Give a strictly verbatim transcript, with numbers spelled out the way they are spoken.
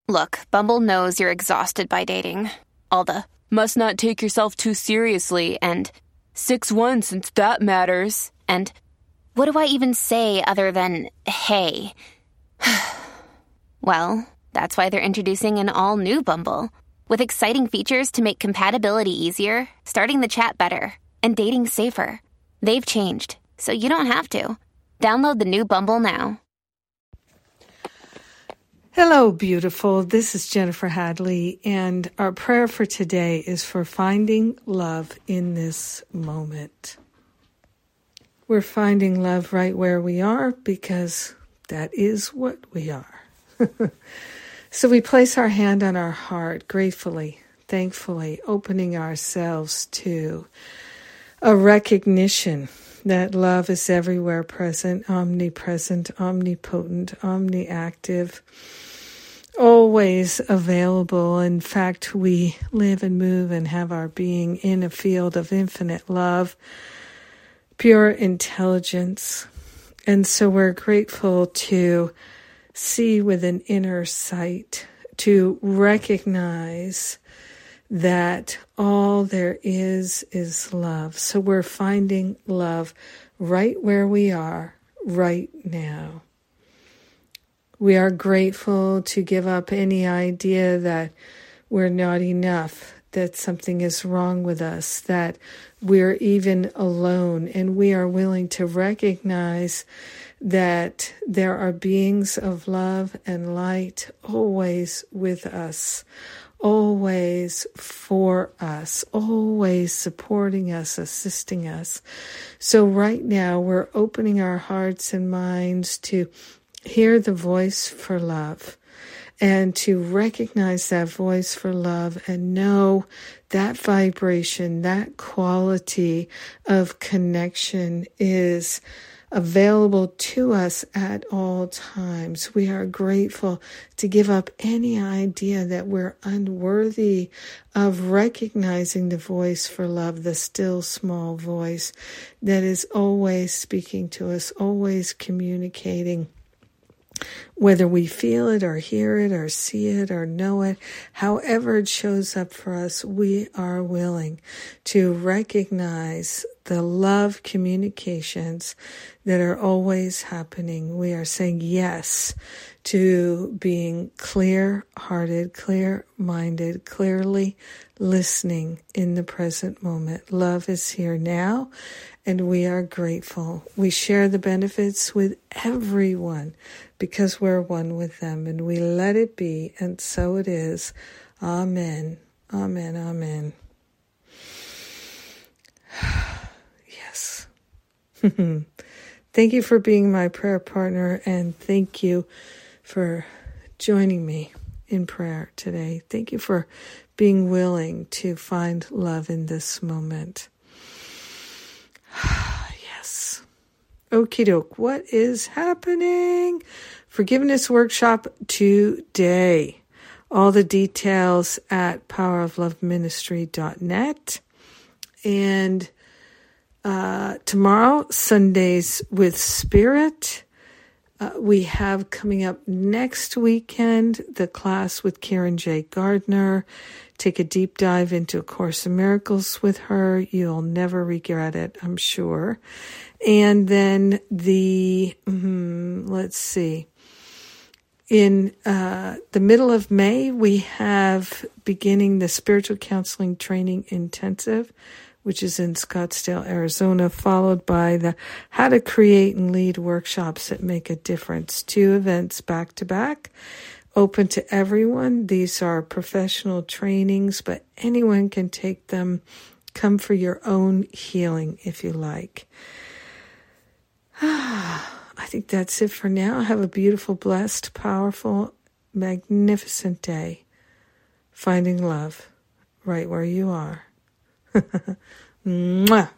Look, Bumble knows you're exhausted by dating. All the, must not take yourself too seriously, and six one since that matters, and what do I even say other than, hey? Well, that's why they're introducing an all-new Bumble, with exciting features to make compatibility easier, starting the chat better, and dating safer. They've changed, so you don't have to. Download the new Bumble now. Hello, beautiful. This is Jennifer Hadley, and our prayer for today is for finding love in this moment. We're finding love right where we are because that is what we are. So we place our hand on our heart gratefully, thankfully, opening ourselves to a recognition that love is everywhere present, omnipresent, omnipotent, omniactive, always available. In fact, we live and move and have our being in a field of infinite love, pure intelligence. And so we're grateful to see with an inner sight, to recognize that all there is is love. So we're finding love right where we are right now. We are grateful to give up any idea that we're not enough, that something is wrong with us, that we're even alone, and we are willing to recognize that there are beings of love and light always with us, always for us, always supporting us, assisting us. So right now we're opening our hearts and minds to hear the voice for love and to recognize that voice for love and know that vibration, that quality of connection is available to us at all times. We are grateful to give up any idea that we're unworthy of recognizing the voice for love, the still small voice that is always speaking to us, always communicating. Whether we feel it or hear it or see it or know it, however it shows up for us, we are willing to recognize the love communications that are always happening. We are saying yes to being clear-hearted, clear-minded, clearly listening in the present moment. Love is here now, and we are grateful. We share the benefits with everyone because we're one with them, and we let it be, and so it is. Amen. Amen. Amen. Yes. Thank you for being my prayer partner, and thank you for joining me in prayer today. Thank you for being willing to find love in this moment. Yes. Okie doke. What is happening? Forgiveness workshop today. All the details at power of love ministry dot net. And uh, tomorrow, Sundays with Spirit. Uh, we have coming up next weekend the class with Karen J. Gardner. Take a deep dive into A Course in Miracles with her. You'll never regret it, I'm sure. And then the, mm, let's see, in uh, the middle of May, we have beginning the Spiritual Counseling Training Intensive, which is in Scottsdale, Arizona, followed by the How to Create and Lead Workshops that Make a Difference. Two events back to back, open to everyone. These are professional trainings, but anyone can take them. Come for your own healing if you like. I think that's it for now. Have a beautiful, blessed, powerful, magnificent day. Finding love right where you are. Mwah.